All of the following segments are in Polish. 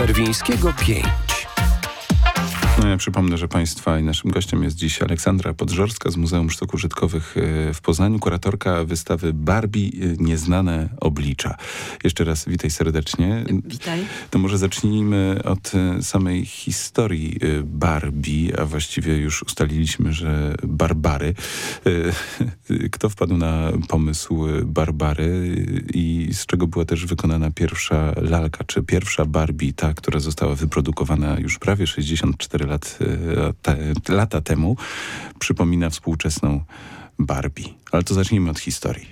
Werwińskiego 5. No ja przypomnę, że Państwa i naszym gościem jest dziś Aleksandra Podżorska z Muzeum Sztuk Użytkowych w Poznaniu, kuratorka wystawy Barbie Nieznane oblicza. Jeszcze raz witaj serdecznie. Witaj. To może zacznijmy od samej historii Barbie, a właściwie już ustaliliśmy, że Barbary. Kto wpadł na pomysł Barbary i z czego była też wykonana pierwsza lalka, czy pierwsza Barbie, ta, która została wyprodukowana już prawie 64 lata temu, przypomina współczesną Barbie. Ale to zacznijmy od historii.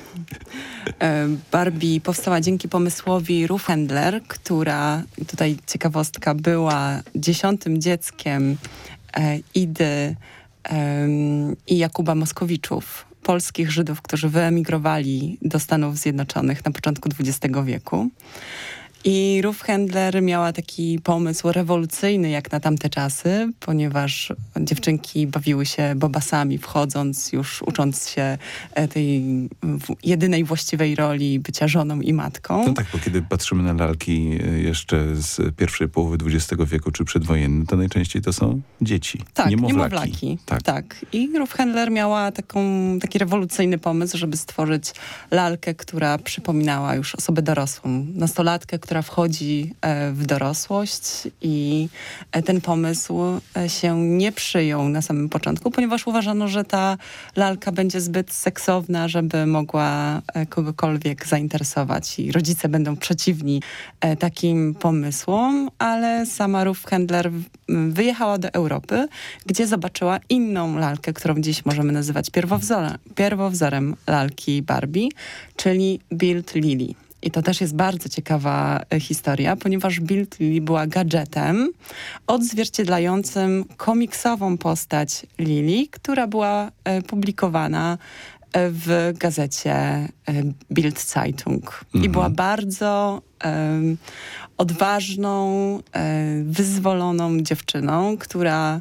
Barbie powstała dzięki pomysłowi Ruth Handler, która, tutaj ciekawostka, była 10. dzieckiem Idy i Jakuba Moskowiczów, polskich Żydów, którzy wyemigrowali do Stanów Zjednoczonych na początku XX wieku. I Ruth Handler miała taki pomysł rewolucyjny jak na tamte czasy, ponieważ dziewczynki bawiły się bobasami, wchodząc, już ucząc się tej jedynej właściwej roli bycia żoną i matką. No tak, bo kiedy patrzymy na lalki jeszcze z pierwszej połowy XX wieku czy przedwojenne, to najczęściej to są dzieci, tak, niemowlaki. Tak. I Ruth Handler miała taki rewolucyjny pomysł, żeby stworzyć lalkę, która przypominała już osobę dorosłą, nastolatkę, która wchodzi w dorosłość, i ten pomysł się nie przyjął na samym początku, ponieważ uważano, że ta lalka będzie zbyt seksowna, żeby mogła kogokolwiek zainteresować i rodzice będą przeciwni takim pomysłom, ale sama Ruth Handler wyjechała do Europy, gdzie zobaczyła inną lalkę, którą dziś możemy nazywać pierwowzorem lalki Barbie, czyli Build Lily. I to też jest bardzo ciekawa historia, ponieważ Build Lily była gadżetem odzwierciedlającym komiksową postać Lily, która była publikowana w gazecie Bild Zeitung. I była bardzo odważną, wyzwoloną dziewczyną, która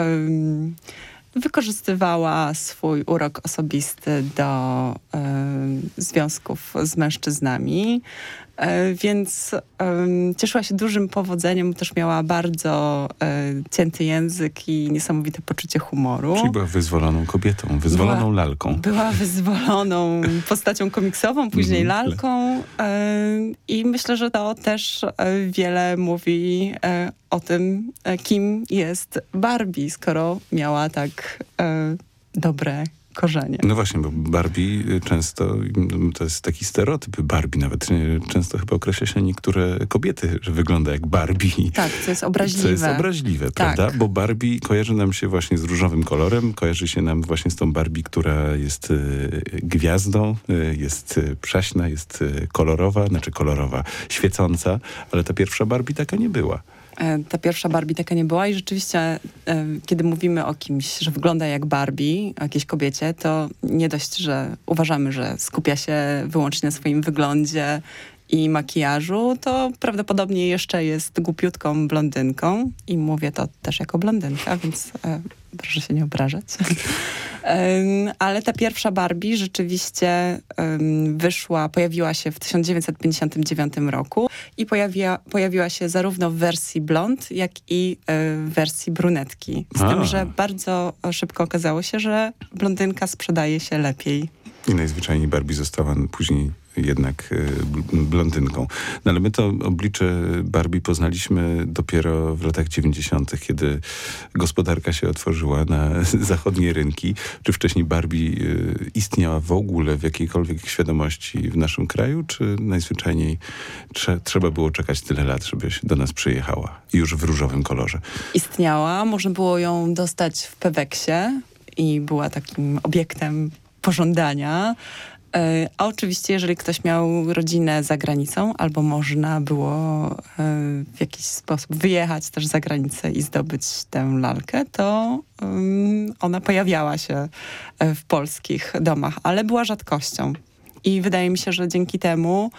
wykorzystywała swój urok osobisty do związków z mężczyznami, więc cieszyła się dużym powodzeniem, też miała bardzo cięty język i niesamowite poczucie humoru. Czyli była wyzwoloną kobietą, wyzwoloną lalką. Była wyzwoloną postacią komiksową, później lalką, i myślę, że to też wiele mówi o tym, kim jest Barbie, skoro miała tak dobre korzenie. No właśnie, bo Barbie często, to jest taki stereotyp Barbie nawet, często chyba określa się niektóre kobiety, że wygląda jak Barbie. Tak, co jest obraźliwe. Co jest obraźliwe, prawda? Bo Barbie kojarzy nam się właśnie z różowym kolorem, kojarzy się nam właśnie z tą Barbie, która jest gwiazdą, jest przaśna, jest kolorowa, świecąca, ale ta pierwsza Barbie taka nie była. Ta pierwsza Barbie taka nie była i rzeczywiście, kiedy mówimy o kimś, że wygląda jak Barbie, o jakiejś kobiecie, to nie dość, że uważamy, że skupia się wyłącznie na swoim wyglądzie i makijażu, to prawdopodobnie jeszcze jest głupiutką blondynką i mówię to też jako blondynka, więc proszę się nie obrażać. Ale ta pierwsza Barbie rzeczywiście pojawiła się w 1959 roku i pojawiła się zarówno w wersji blond, jak i w wersji brunetki. Z tym, że bardzo szybko okazało się, że blondynka sprzedaje się lepiej. I najzwyczajniej Barbie została później jednak blondynką. No ale my to oblicze Barbie poznaliśmy dopiero w latach 90., kiedy gospodarka się otworzyła na zachodnie rynki. Czy wcześniej Barbie istniała w ogóle w jakiejkolwiek świadomości w naszym kraju, czy najzwyczajniej trzeba było czekać tyle lat, żeby do nas przyjechała? I już w różowym kolorze. Istniała, można było ją dostać w Peweksie i była takim obiektem pożądania. A oczywiście, jeżeli ktoś miał rodzinę za granicą, albo można było w jakiś sposób wyjechać też za granicę i zdobyć tę lalkę, to ona pojawiała się w polskich domach, ale była rzadkością. I wydaje mi się, że dzięki temu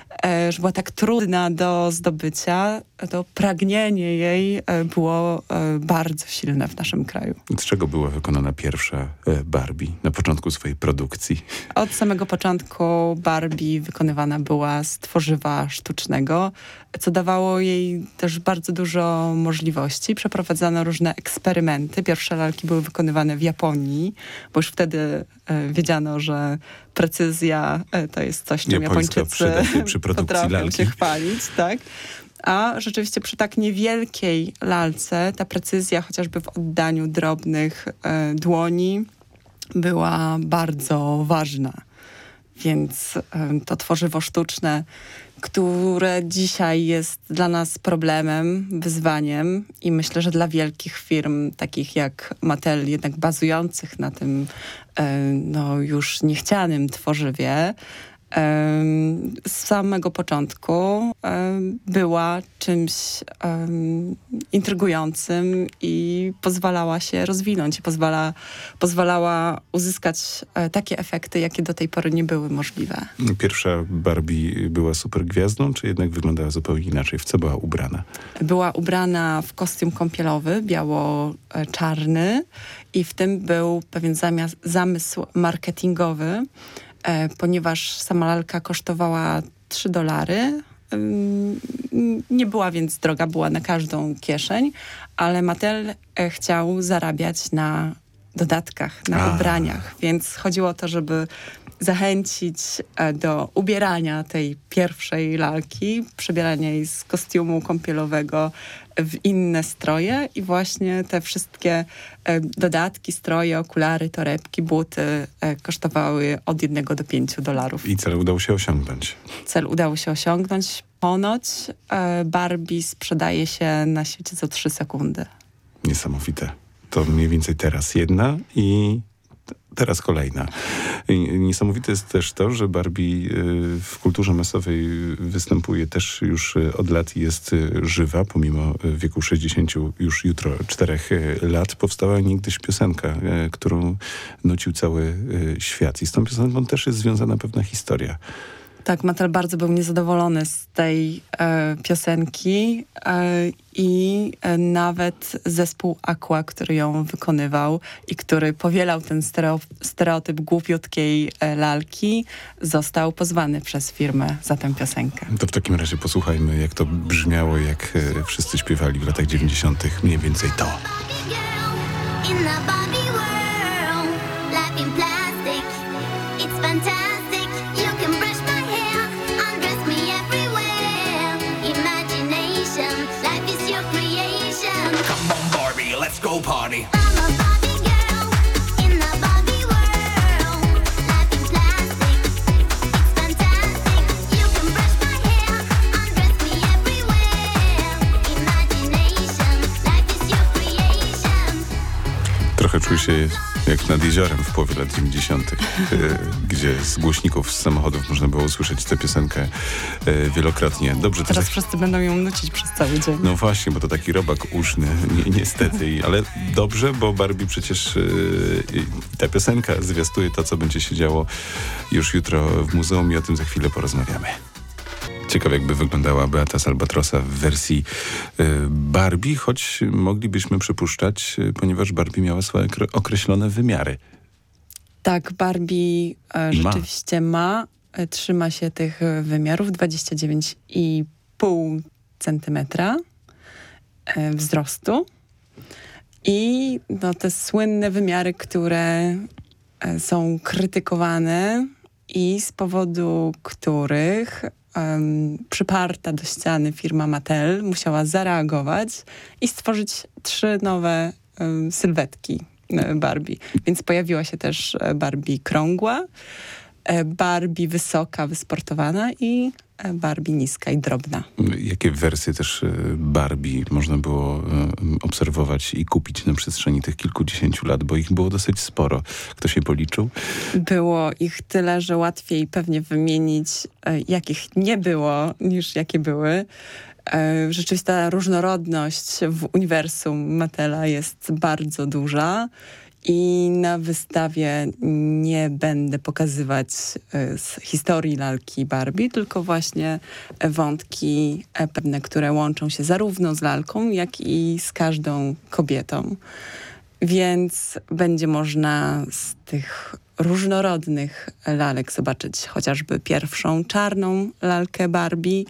że była tak trudna do zdobycia, to pragnienie jej było bardzo silne w naszym kraju. Z czego była wykonana pierwsza Barbie na początku swojej produkcji? Od samego początku Barbie wykonywana była z tworzywa sztucznego, co dawało jej też bardzo dużo możliwości. Przeprowadzano różne eksperymenty. Pierwsze lalki były wykonywane w Japonii, bo już wtedy wiedziano, że precyzja to jest coś, czym Japończycy przy produkcji potrafią lalki się chwalić, tak? A rzeczywiście przy tak niewielkiej lalce ta precyzja, chociażby w oddaniu drobnych dłoni, była bardzo ważna. Więc to tworzywo sztuczne, które dzisiaj jest dla nas problemem, wyzwaniem i myślę, że dla wielkich firm, takich jak Mattel, jednak bazujących na tym już niechcianym tworzywie, z samego początku była czymś intrygującym i pozwalała się rozwinąć i pozwalała uzyskać takie efekty, jakie do tej pory nie były możliwe. Pierwsza Barbie była super gwiazdą, czy jednak wyglądała zupełnie inaczej? W co była ubrana? Była ubrana w kostium kąpielowy, biało-czarny i w tym był pewien zamysł marketingowy, ponieważ sama lalka kosztowała $3. Nie była więc droga, była na każdą kieszeń, ale Mattel chciał zarabiać na dodatkach, na ubraniach, więc chodziło o to, żeby zachęcić do ubierania tej pierwszej lalki, przebierania jej z kostiumu kąpielowego w inne stroje i właśnie te wszystkie dodatki, stroje, okulary, torebki, buty kosztowały od $1 do $5. I cel udało się osiągnąć. Cel udało się osiągnąć. Ponoć Barbie sprzedaje się na świecie co 3 sekundy. Niesamowite. To mniej więcej teraz jedna i teraz kolejna. Niesamowite jest też to, że Barbie w kulturze masowej występuje też już od lat i jest żywa, pomimo wieku 60 już jutro 4 lat. Powstała niegdyś piosenka, którą nucił cały świat. I z tą piosenką też jest związana pewna historia. Tak, Mattel bardzo był niezadowolony z tej piosenki i nawet zespół Aqua, który ją wykonywał i który powielał ten stereotyp głupiutkiej lalki, został pozwany przez firmę za tę piosenkę. To w takim razie posłuchajmy, jak to brzmiało, jak wszyscy śpiewali w latach 90. Mniej więcej to. Let's go party. Trochę czuję się jak nad jeziorem w połowie lat 90., gdzie z głośników z samochodów można było usłyszeć tę piosenkę wielokrotnie. Dobrze, teraz wszyscy będą ją nucić przez cały dzień. No właśnie, bo to taki robak uszny, niestety. Ale dobrze, bo Barbie przecież ta piosenka zwiastuje to, co będzie się działo już jutro w muzeum i o tym za chwilę porozmawiamy. Ciekawe, jakby wyglądała Beata z Albatrosa w wersji Barbie, choć moglibyśmy przypuszczać, ponieważ Barbie miała swoje określone wymiary. Tak, Barbie rzeczywiście trzyma się tych wymiarów 29,5 centymetra wzrostu. I te słynne wymiary, które są krytykowane i z powodu których przyparta do ściany firma Mattel musiała zareagować i stworzyć 3 nowe sylwetki Barbie. Więc pojawiła się też Barbie krągła, Barbie wysoka, wysportowana i Barbie niska i drobna. Jakie wersje też Barbie można było obserwować i kupić na przestrzeni tych kilkudziesięciu lat, bo ich było dosyć sporo. Ktoś się policzył? Było ich tyle, że łatwiej pewnie wymienić, jakich nie było, niż jakie były. Rzeczywiście ta różnorodność w uniwersum Mattela jest bardzo duża I na wystawie nie będę pokazywać historii lalki Barbie, tylko właśnie wątki pewne, które łączą się zarówno z lalką, jak i z każdą kobietą. Więc będzie można z tych różnorodnych lalek zobaczyć chociażby pierwszą czarną lalkę Barbie,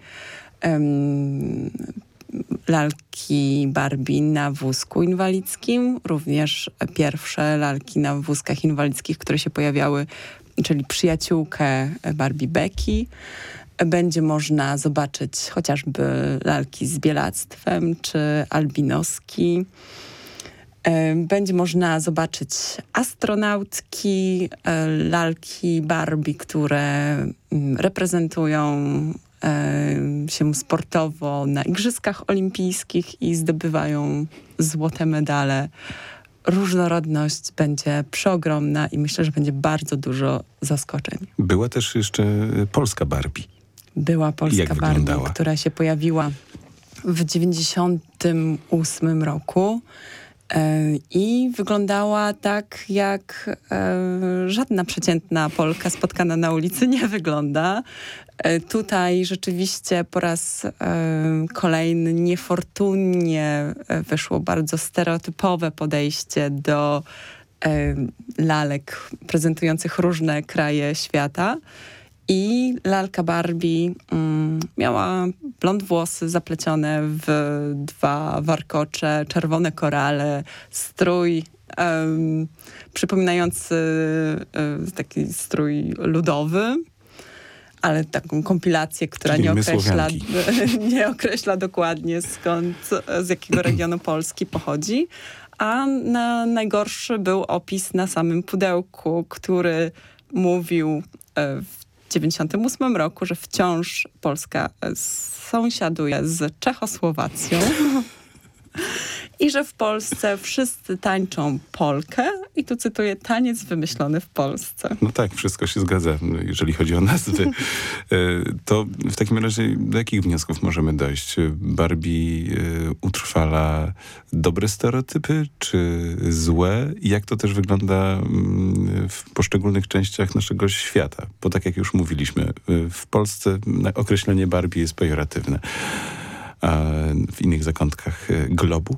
lalki Barbie na wózku inwalidzkim, również pierwsze lalki na wózkach inwalidzkich, które się pojawiały, czyli przyjaciółkę Barbie Becky. Będzie można zobaczyć chociażby lalki z bielactwem czy albinoski. Będzie można zobaczyć astronautki, lalki Barbie, które reprezentują się sportowo na Igrzyskach Olimpijskich i zdobywają złote medale. Różnorodność będzie przeogromna i myślę, że będzie bardzo dużo zaskoczeń. Była też jeszcze polska Barbie. Była polska Barbie, która się pojawiła w 1998 roku. I wyglądała tak, jak żadna przeciętna Polka spotkana na ulicy nie wygląda. Tutaj rzeczywiście po raz kolejny niefortunnie wyszło bardzo stereotypowe podejście do lalek prezentujących różne kraje świata. I lalka Barbie miała blond włosy zaplecione w 2 warkocze, czerwone korale, strój przypominający taki strój ludowy, ale taką kompilację, która nie określa dokładnie z jakiego regionu Polski pochodzi. A najgorszy był opis na samym pudełku, który mówił w 1998 roku, że wciąż Polska sąsiaduje z Czechosłowacją i że w Polsce wszyscy tańczą polkę i tu cytuję, taniec wymyślony w Polsce. No tak, wszystko się zgadza, jeżeli chodzi o nazwy. To w takim razie do jakich wniosków możemy dojść? Barbie utrwala dobre stereotypy, czy złe? I jak to też wygląda w poszczególnych częściach naszego świata? Bo tak jak już mówiliśmy, w Polsce określenie Barbie jest pejoratywne. A w innych zakątkach globu?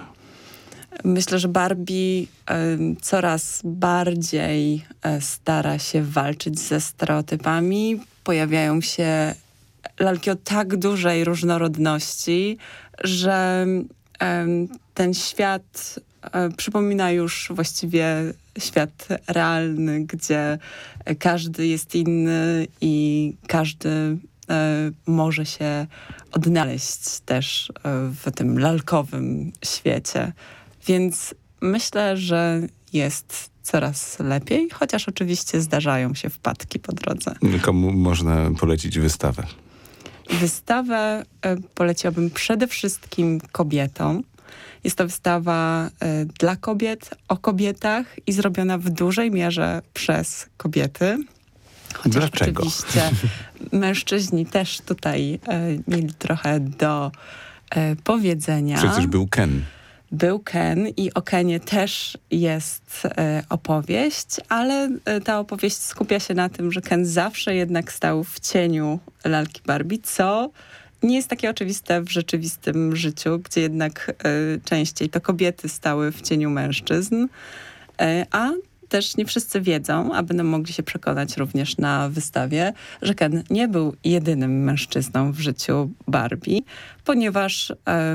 Myślę, że Barbie coraz bardziej stara się walczyć ze stereotypami. Pojawiają się lalki o tak dużej różnorodności, że ten świat przypomina już właściwie świat realny, gdzie każdy jest inny i każdy może się odnaleźć też w tym lalkowym świecie. Więc myślę, że jest coraz lepiej, chociaż oczywiście zdarzają się wpadki po drodze. Komu można polecić wystawę? Wystawę poleciłabym przede wszystkim kobietom. Jest to wystawa dla kobiet, o kobietach i zrobiona w dużej mierze przez kobiety. Chociaż Dlaczego? Oczywiście mężczyźni też tutaj mieli trochę do powiedzenia. Przecież był Ken. Był Ken i o Kenie też jest opowieść, ale ta opowieść skupia się na tym, że Ken zawsze jednak stał w cieniu lalki Barbie, co nie jest takie oczywiste w rzeczywistym życiu, gdzie jednak częściej to kobiety stały w cieniu mężczyzn, a też nie wszyscy wiedzą, a będą mogli się przekonać również na wystawie, że Ken nie był jedynym mężczyzną w życiu Barbie, ponieważ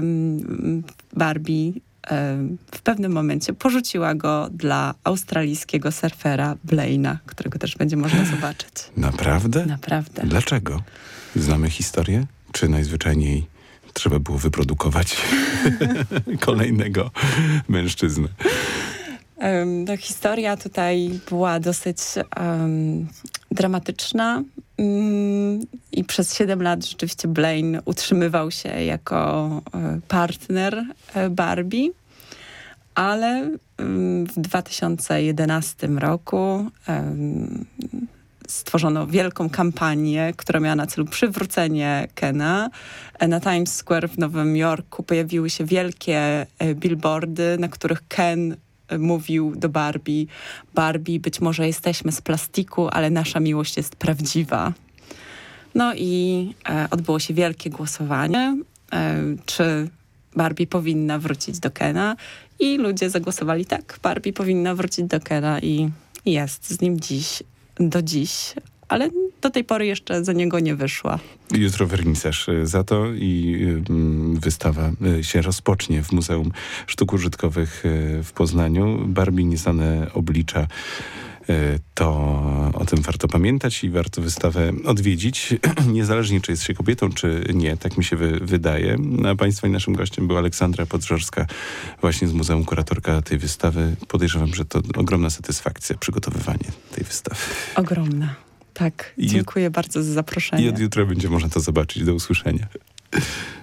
Barbie w pewnym momencie porzuciła go dla australijskiego surfera Blaina, którego też będzie można zobaczyć. Naprawdę? Naprawdę. Dlaczego? Znamy historię? Czy najzwyczajniej trzeba było wyprodukować kolejnego mężczyznę? Ta historia tutaj była dosyć dramatyczna i przez 7 lat rzeczywiście Blaine utrzymywał się jako partner Barbie, ale w 2011 roku stworzono wielką kampanię, która miała na celu przywrócenie Kena. Na Times Square w Nowym Jorku pojawiły się wielkie billboardy, na których Ken mówił do Barbie: Barbie, być może jesteśmy z plastiku, ale nasza miłość jest prawdziwa. No i odbyło się wielkie głosowanie, czy Barbie powinna wrócić do Kena, i ludzie zagłosowali tak, Barbie powinna wrócić do Kena i jest z nim do dziś, ale do tej pory jeszcze za niego nie wyszła. Jutro wernisaż za to i wystawa się rozpocznie w Muzeum Sztuk Użytkowych w Poznaniu. Barbie nieznane oblicza. To o tym warto pamiętać i warto wystawę odwiedzić, niezależnie czy jest się kobietą, czy nie, tak mi się wydaje. A państwa i naszym gościem była Aleksandra Podżorska, właśnie z Muzeum, kuratorka tej wystawy. Podejrzewam, że to ogromna satysfakcja przygotowywanie tej wystawy. Ogromna, tak. Dziękuję bardzo za zaproszenie. I od jutra będzie można to zobaczyć. Do usłyszenia.